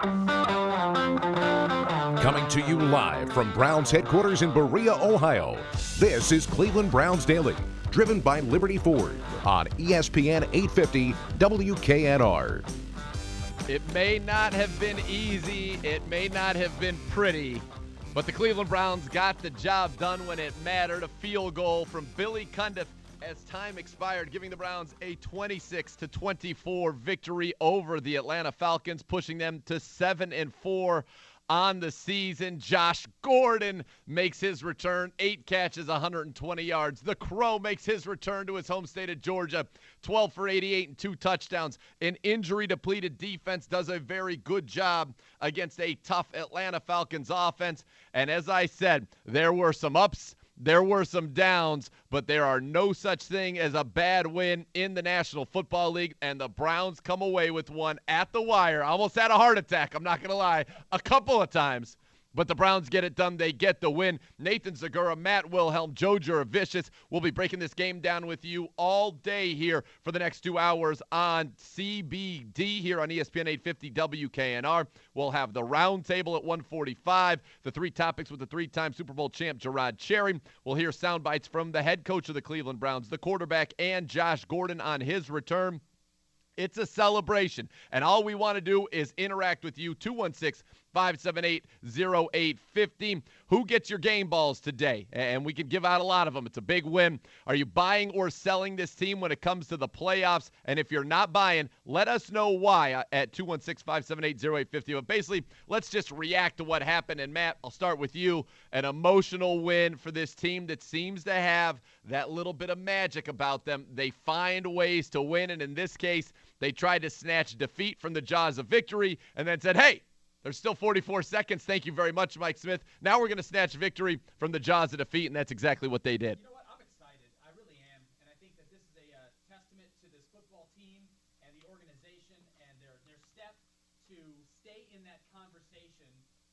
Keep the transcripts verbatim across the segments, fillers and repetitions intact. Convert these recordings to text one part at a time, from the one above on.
Coming to you live from Browns headquarters in Berea, Ohio, this is Cleveland Browns Daily, driven by Liberty Ford on E S P N eight fifty W K N R. It may not have been easy, it may not have been pretty, but the Cleveland Browns got the job done when it mattered. A field goal from Billy Cundiff as time expired, giving the Browns a twenty-six to twenty-four victory over the Atlanta Falcons, pushing them to seven and four on the season. Josh Gordon makes his return, eight catches, one hundred twenty yards. The Crow makes his return to his home state of Georgia, twelve for eighty-eight and two touchdowns. An injury-depleted defense does a very good job against a tough Atlanta Falcons offense. And as I said, there were some ups, there were some downs, but there are no such thing as a bad win in the National Football League, and the Browns come away with one at the wire. I almost had a heart attack, I'm not going to lie, a couple of times. But the Browns get it done. They get the win. Nathan Zegura, Matt Wilhelm, Joe Juravicius will be breaking this game down with you all day here for the next two hours on C B D here on E S P N eight fifty W K N R. We'll have the round table at one forty-five, the three topics with the three-time Super Bowl champ Gerard Cherry. We'll hear sound bites from the head coach of the Cleveland Browns, the quarterback, and Josh Gordon on his return. It's a celebration, and all we want to do is interact with you. Two one six, five seven eight, zero eight five zero. Who gets your game balls today? And we can give out a lot of them. It's a big win. Are you buying or selling this team when it comes to the playoffs? And if you're not buying, let us know why at two one six, five seven eight, zero eight five zero. But basically, let's just react to what happened. And Matt, I'll start with you. An emotional win for this team that seems to have that little bit of magic about them. They find ways to win, and in this case, they tried to snatch defeat from the jaws of victory and then said, hey, there's still forty-four seconds. Thank you very much, Mike Smith. Now we're going to snatch victory from the jaws of defeat, and that's exactly what they did. You know what? I'm excited. I really am. And I think that this is a uh, testament to this football team and the organization and their, their step to stay in that conversation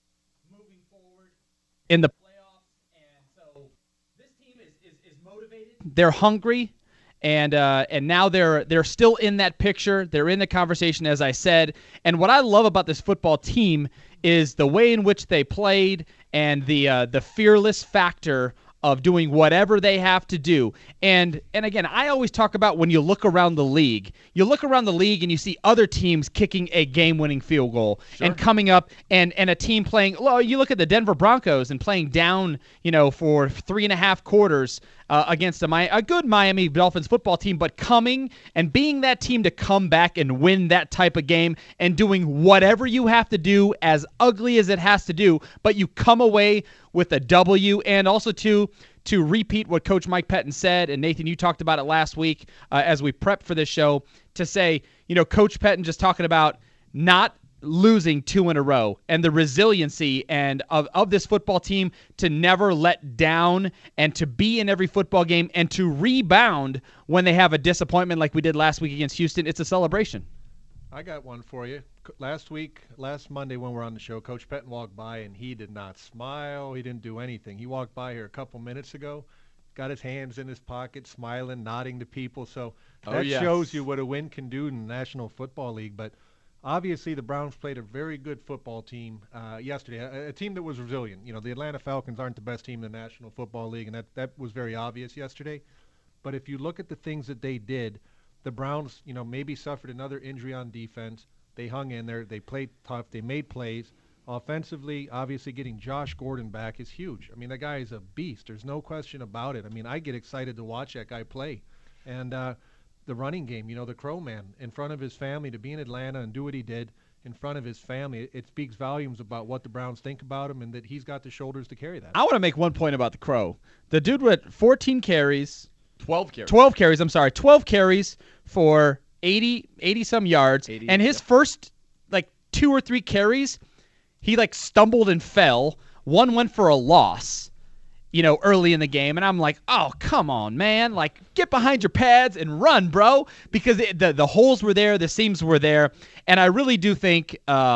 moving forward in the playoffs. And so this team is, is, is motivated. They're hungry. And uh, and now they're they're still in that picture. They're in the conversation, as I said. And what I love about this football team is the way in which they played and the uh, the fearless factor of doing whatever they have to do. And and again, I always talk about when you look around the league, you look around the league and you see other teams kicking a game-winning field goal sure. and coming up and, and a team playing, well, you look at the Denver Broncos and playing down, you know, for three and a half quarters uh, against a, a good Miami Dolphins football team, but coming and being that team to come back and win that type of game and doing whatever you have to do, as ugly as it has to do, but you come away with a W. And also to to repeat what Coach Mike Pettine said, and Nathan, you talked about it last week uh, as we prepped for this show, to say, you know, Coach Pettine just talking about not losing two in a row and the resiliency and of, of this football team to never let down and to be in every football game and to rebound when they have a disappointment like we did last week against Houston. It's a celebration. I got one for you. Last week, last Monday when we were on the show, Coach Pettine walked by and he did not smile. He didn't do anything. He walked by here a couple minutes ago, got his hands in his pocket, smiling, nodding to people. So that oh, yes. shows you what a win can do in the National Football League. But obviously the Browns played a very good football team uh, yesterday, a, a team that was resilient. You know, the Atlanta Falcons aren't the best team in the National Football League, and that, that was very obvious yesterday. But if you look at the things that they did, the Browns, you know, maybe suffered another injury on defense. They hung in there. They played tough. They made plays. Offensively, obviously getting Josh Gordon back is huge. I mean, that guy is a beast. There's no question about it. I mean, I get excited to watch that guy play. And uh, the running game, you know, the Crow Man, in front of his family, to be in Atlanta and do what he did in front of his family, it, it speaks volumes about what the Browns think about him and that he's got the shoulders to carry that. I want to make one point about the Crow. The dude with fourteen carries. twelve carries. twelve carries, I'm sorry. twelve carries for eighty, eighty-some yards. eighty, and his yeah. first, like, two or three carries, he, like, stumbled and fell. One went for a loss, you know, early in the game. And I'm like, oh, come on, man. Like, get behind your pads and run, bro. Because it, the, the holes were there. The seams were there. And I really do think uh,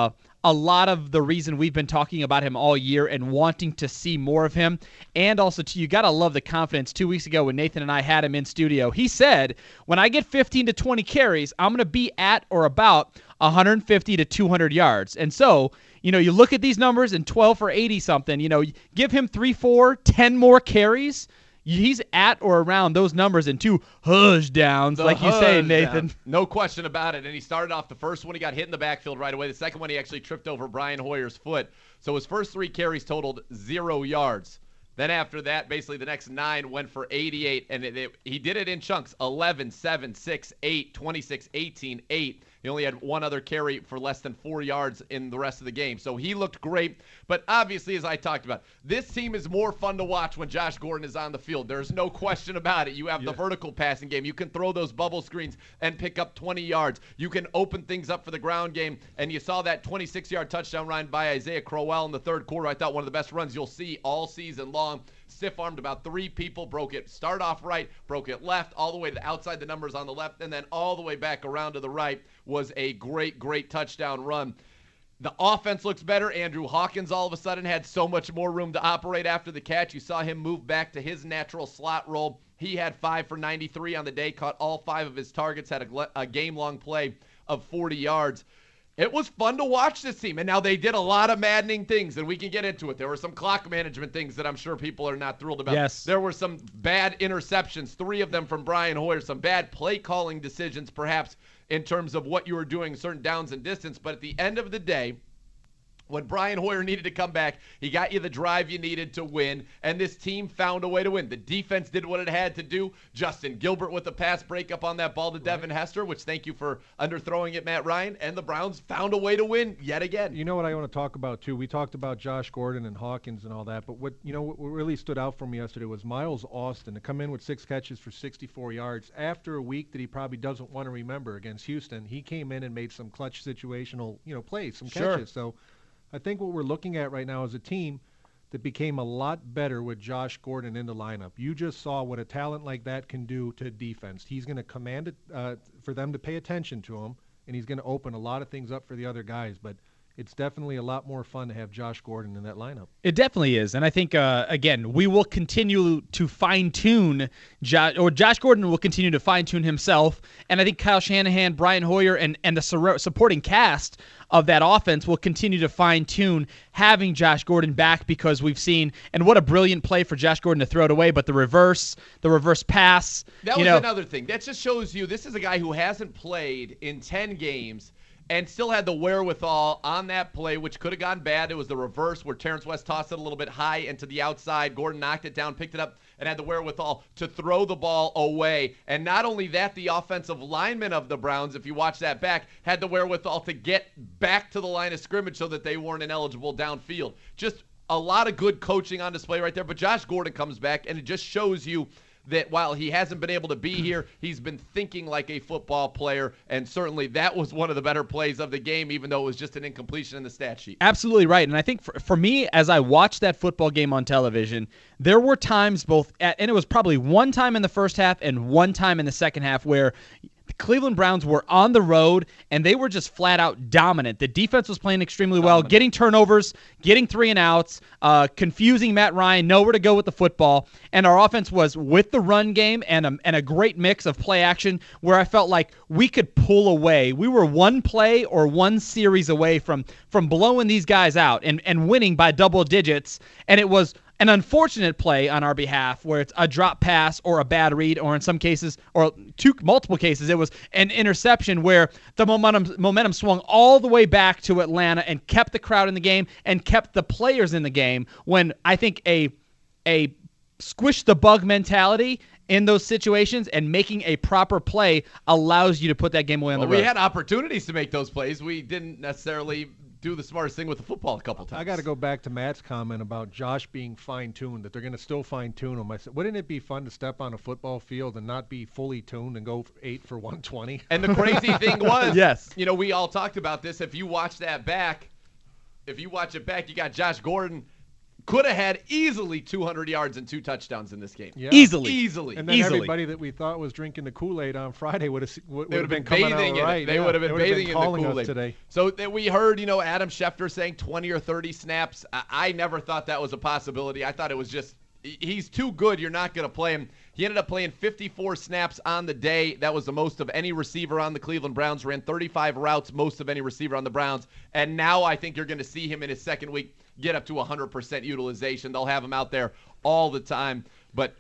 a lot of the reason we've been talking about him all year and wanting to see more of him. And also, too, you got to love the confidence. Two weeks ago when Nathan and I had him in studio, he said, when I get fifteen to twenty carries, I'm going to be at or about one fifty to two hundred yards. And so, you know, you look at these numbers and twelve for eighty something, you know, give him three, four, ten more carries. He's at or around those numbers in two hush downs, The like you say, Nathan. down. No question about it. And he started off the first one, he got hit in the backfield right away. The second one, he actually tripped over Brian Hoyer's foot. So his first three carries totaled zero yards. Then after that, basically the next nine went for eighty-eight, and it, it, he did it in chunks, eleven, seven, six, eight, twenty-six, eighteen, eight. He only had one other carry for less than four yards in the rest of the game. So he looked great. But obviously, as I talked about, this team is more fun to watch when Josh Gordon is on the field. There's no question about it. You have yeah. the vertical passing game. You can throw those bubble screens and pick up twenty yards. You can open things up for the ground game. And you saw that twenty-six-yard touchdown run by Isaiah Crowell in the third quarter. I thought one of the best runs you'll see all season long. Stiff-armed about three people, broke it start off right, broke it left, all the way to outside the numbers on the left, and then all the way back around to the right. Was a great, great touchdown run. The offense looks better. Andrew Hawkins all of a sudden had so much more room to operate after the catch. You saw him move back to his natural slot role. He had five for ninety-three on the day, caught all five of his targets, had a, a game-long play of forty yards. It was fun to watch this team, and now they did a lot of maddening things, and we can get into it. There were some clock management things that I'm sure people are not thrilled about. Yes. There were some bad interceptions, three of them from Brian Hoyer, some bad play-calling decisions perhaps in terms of what you were doing, certain downs and distance, but at the end of the day, when Brian Hoyer needed to come back, he got you the drive you needed to win, and this team found a way to win. The defense did what it had to do. Justin Gilbert with a pass breakup on that ball to Devin right. Hester, which thank you for underthrowing it, Matt Ryan, and the Browns found a way to win yet again. You know what I want to talk about, too? We talked about Josh Gordon and Hawkins and all that, but what you know what really stood out for me yesterday was Miles Austin to come in with six catches for sixty-four yards. After a week that he probably doesn't want to remember against Houston, he came in and made some clutch situational you know plays, some sure. catches. So I think what we're looking at right now is a team that became a lot better with Josh Gordon in the lineup. You just saw what a talent like that can do to defense. He's going to command it uh, for them to pay attention to him, and he's going to open a lot of things up for the other guys. But it's definitely a lot more fun to have Josh Gordon in that lineup. It definitely is. And I think, uh, again, we will continue to fine-tune, Josh, or Josh Gordon will continue to fine-tune himself. And I think Kyle Shanahan, Brian Hoyer, and, and the sur- supporting cast of that offense will continue to fine-tune having Josh Gordon back, because we've seen, and what a brilliant play for Josh Gordon to throw it away, but the reverse, the reverse pass. That you was know, another thing. That just shows you this is a guy who hasn't played in ten games and still had the wherewithal on that play, which could have gone bad. It was the reverse where Terrence West tossed it a little bit high and to the outside. Gordon knocked it down, picked it up, and had the wherewithal to throw the ball away. And not only that, the offensive linemen of the Browns, if you watch that back, had the wherewithal to get back to the line of scrimmage so that they weren't ineligible downfield. Just a lot of good coaching on display right there. But Josh Gordon comes back, and it just shows you that while he hasn't been able to be here, he's been thinking like a football player, and certainly that was one of the better plays of the game, even though it was just an incompletion in the stat sheet. Absolutely right. And I think for, for me, as I watched that football game on television, there were times both, at, and it was probably one time in the first half and one time in the second half where the Cleveland Browns were on the road, and they were just flat out dominant. The defense was playing extremely well, dominant. Getting turnovers, getting three and outs, uh, confusing Matt Ryan, nowhere to go with the football. And our offense was with the run game and a, and a great mix of play action where I felt like we could pull away. We were one play or one series away from from blowing these guys out and, and winning by double digits. And it was an unfortunate play on our behalf where it's a drop pass or a bad read, or in some cases, or two multiple cases, it was an interception where the momentum momentum swung all the way back to Atlanta and kept the crowd in the game and kept the players in the game, when I think a a squish the bug mentality in those situations and making a proper play allows you to put that game away on well, the road. We had opportunities to make those plays. We didn't necessarily do the smartest thing with the football a couple times. I got to go back to Matt's comment about Josh being fine-tuned, that they're going to still fine-tune him. I said, wouldn't it be fun to step on a football field and not be fully tuned and go eight for one twenty? And the crazy thing was, yes, you know, we all talked about this. If you watch that back, if you watch it back, you got Josh Gordon could have had easily two hundred yards and two touchdowns in this game. Yeah. Easily. Easily. And then Easily. everybody that we thought was drinking the Kool-Aid on Friday would have would, They would would have have been been coming bathing out in right. it. They Yeah. would have been They would have bathing been in the calling us Kool-Aid today. So that we heard, you know, Adam Schefter saying twenty or thirty snaps. I, I never thought that was a possibility. I thought it was just he's too good. You're not going to play him. He ended up playing fifty-four snaps on the day. That was the most of any receiver on the Cleveland Browns. Ran thirty-five routes, most of any receiver on the Browns. And now I think you're going to see him in his second week get up to one hundred percent utilization. They'll have him out there all the time. But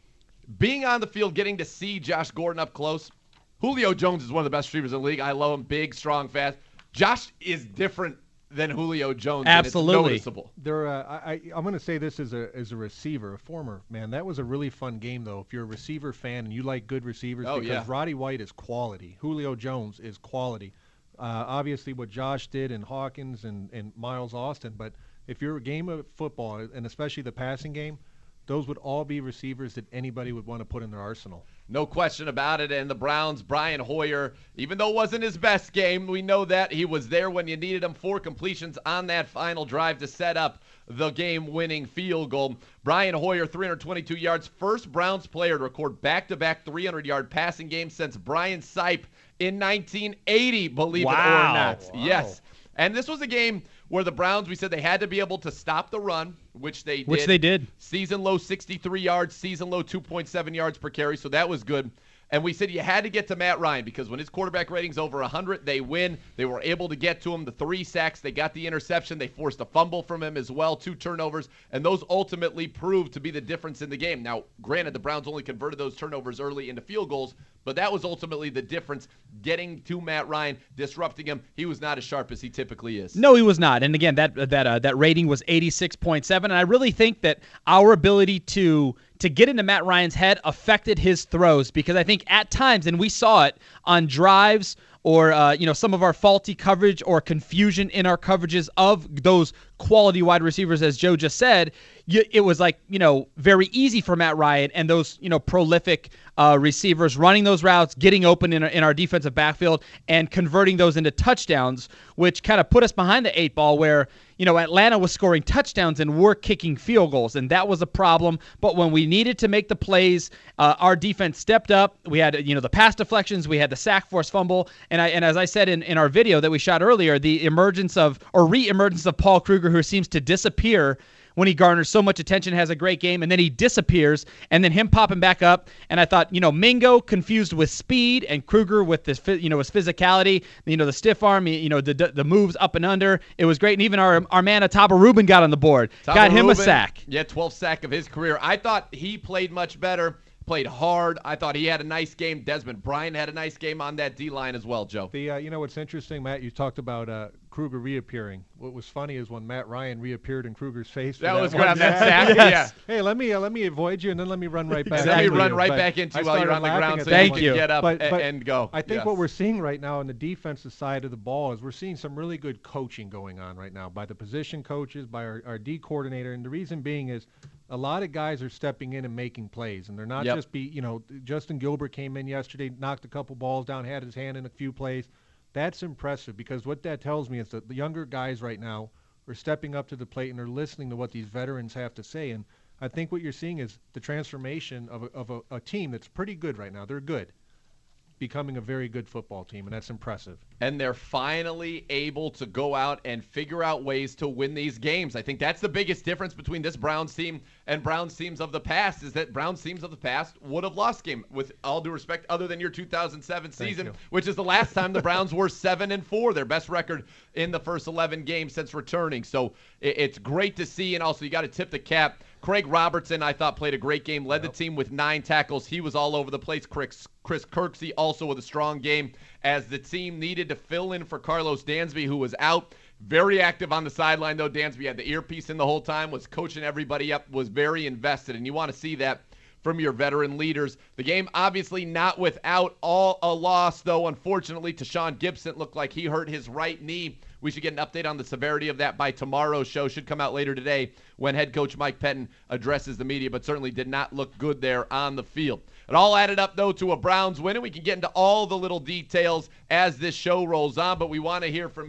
being on the field, getting to see Josh Gordon up close, Julio Jones is one of the best receivers in the league. I love him. Big, strong, fast. Josh is different than Julio Jones. Absolutely. And it's noticeable. There, uh, I, I, I'm going to say this as a as a receiver, a former man. That was a really fun game, though. If you're a receiver fan and you like good receivers, Oh, because yeah. Roddy White is quality, Julio Jones is quality. Uh, obviously, what Josh did and Hawkins and, and Miles Austin. But if you're a game of football, and especially the passing game, those would all be receivers that anybody would want to put in their arsenal. No question about it. And the Browns, Brian Hoyer, even though it wasn't his best game, we know that he was there when you needed him. Four completions on that final drive to set up the game-winning field goal. Brian Hoyer, three hundred twenty-two yards, first Browns player to record back-to-back three hundred yard passing games since Brian Sipe in nineteen eighty, believe it or Wow. not. Wow. Yes. And this was a game where the Browns, we said they had to be able to stop the run, which they did. Which they did. Season low sixty-three yards, season low two point seven yards per carry, so that was good. And we said you had to get to Matt Ryan because when his quarterback rating's over one hundred, they win. They were able to get to him. The three sacks, they got the interception. They forced a fumble from him as well, two turnovers, and those ultimately proved to be the difference in the game. Now, granted, the Browns only converted those turnovers early into field goals, but that was ultimately the difference, getting to Matt Ryan, disrupting him. He was not as sharp as he typically is. No, he was not. And again, that that uh, that rating was eighty-six point seven. And I really think that our ability to to get into Matt Ryan's head affected his throws, because I think at times, and we saw it on drives or uh, you know, some of our faulty coverage or confusion in our coverages of those quality wide receivers, as Joe just said, you, it was like, you know, very easy for Matt Ryan and those, you know, prolific uh, receivers running those routes, getting open in our, in our defensive backfield and converting those into touchdowns, which kind of put us behind the eight ball where, you know, Atlanta was scoring touchdowns and we're kicking field goals, and that was a problem. But when we needed to make the plays, uh, our defense stepped up. We had, you know, the pass deflections, we had the sack force fumble, and I and as I said in, in our video that we shot earlier, the emergence of or re-emergence of Paul Kruger, who seems to disappear when he garners so much attention, has a great game, and then he disappears, and then him popping back up. And I thought, you know, Mingo confused with speed, and Kruger with this, you know, his physicality, you know, the stiff arm, you know, the the moves up and under. It was great, and even our our man Ataba Rubin got on the board, Taba got him Rubin, a sack. Yeah, twelfth sack of his career. I thought he played much better, played hard. I thought he had a nice game. Desmond Bryant had a nice game on that D-line as well, Joe. The uh, you know what's interesting, Matt? You talked about uh, Kruger reappearing. What was funny is when Matt Ryan reappeared in Kruger's face. for That was one good on that sack. sack. Yes. Yeah. Hey, let me uh, let me avoid you, and then let me run right back. Let me into run you. right But back into I you while you're started on the laughing ground at so that Thank you one. can you. get up But- a- but and go. I think Yes. what we're seeing right now on the defensive side of the ball is we're seeing some really good coaching going on right now by the position coaches, by our, our D coordinator, and the reason being is a lot of guys are stepping in and making plays, and they're not Yep. just be, you know, Justin Gilbert came in yesterday, knocked a couple balls down, had his hand in a few plays. That's impressive because what that tells me is that the younger guys right now are stepping up to the plate and are listening to what these veterans have to say. And I think what you're seeing is the transformation of a, of a, a team that's pretty good right now. They're good, becoming a very good football team, and that's impressive. And they're finally able to go out and figure out ways to win these games. I think that's the biggest difference between this Browns team and Browns teams of the past is that Browns teams of the past would have lost game, with all due respect, other than your two thousand seven Thank season, you. which is the last time the Browns were seven and four, their best record in the first eleven games since returning. So it, it's great to see, and also you got to tip the cap. Craig Robertson, I thought, played a great game, led Yep. the team with nine tackles. He was all over the place. Chris, Chris Kirksey also with a strong game as the team needed to fill in for Carlos Dansby, who was out. Very active on the sideline, though. Dansby had the earpiece in the whole time, was coaching everybody up, was very invested, and you want to see that from your veteran leaders. The game obviously not without all a loss, though, unfortunately. Tashawn Gibson looked like he hurt his right knee. We should get an update on the severity of that by tomorrow's show. Should come out later today when head coach Mike Pettin addresses the media, but certainly did not look good there on the field. It all added up, though, to a Browns win, and we can get into all the little details as this show rolls on, but we want to hear from you.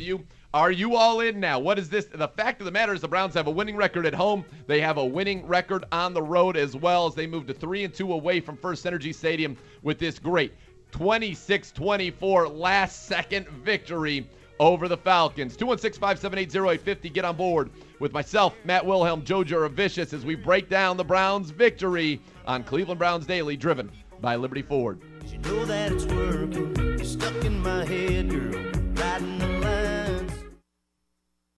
Are you all in now? What is this? The fact of the matter is the Browns have a winning record at home. They have a winning record on the road as well as they move to three and two away from First Energy Stadium with this great twenty-six twenty-four last-second victory over the Falcons. two one six, five seven eight, zero eight five zero. Get on board with myself, Matt Wilhelm, Joe Juravicious as we break down the Browns' victory on Cleveland Browns Daily, driven by Liberty Ford. You know that it's working. You're stuck in my head, girl. Riding